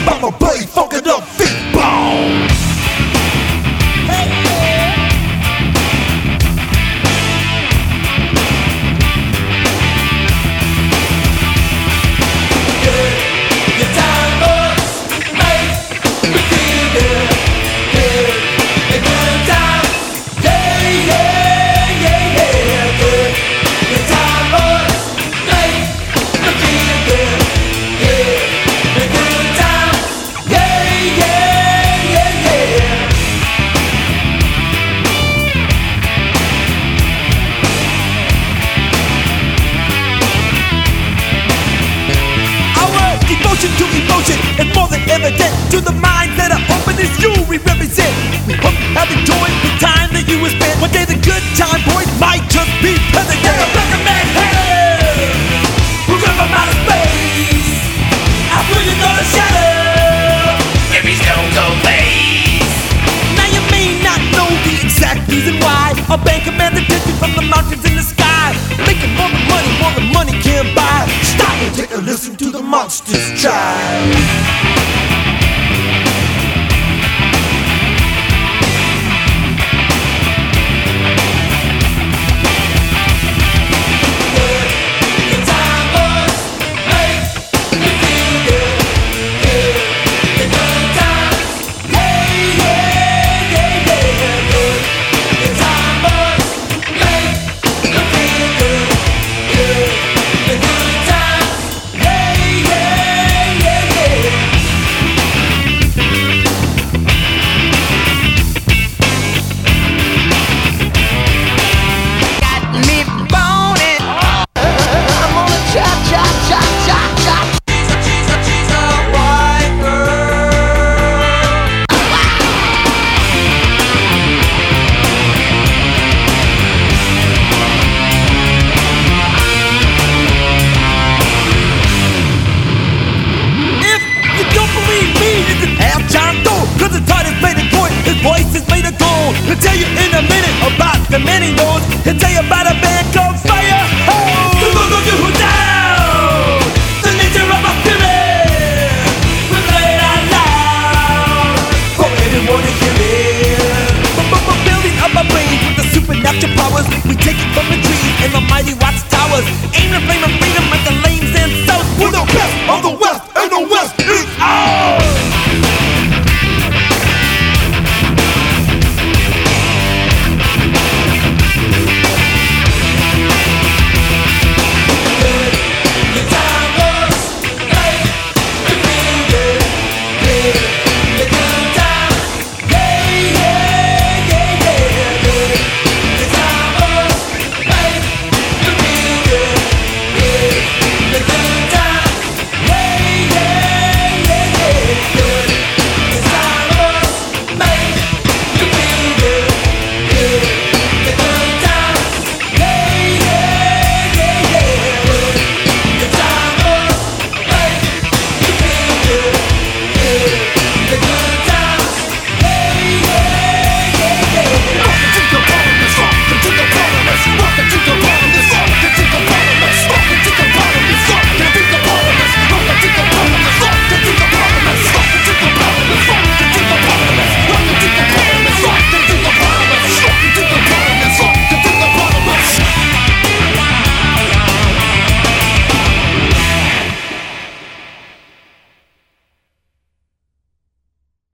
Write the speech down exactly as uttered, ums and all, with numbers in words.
by my buddy funkin' up Big Bone. To emotion is more than evident to the minds that are open as you we represent. We hope you have enjoyed the time that you have spent. One day the good time boys might just be present. There's a black man here who come from outer space. I feel you're gonna shatter if he's don't go face. Now you may not know the exact reason why a band commander did you from the mountains in the sky, making more than money, more than money can buy. Stop and take a listen to the monsters try. His voice is made of gold. He'll tell you in a minute about the many knows. He'll tell you about a band called Fire Hose. To go you down the nature of our spirit. We play it out loud for everyone to hear it. But we're building up our brains with the supernatural powers. We take it from the trees and the mighty watchtowers. Aim the flame of freedom like the lanes and south. We're the best of the West, and the West is ours.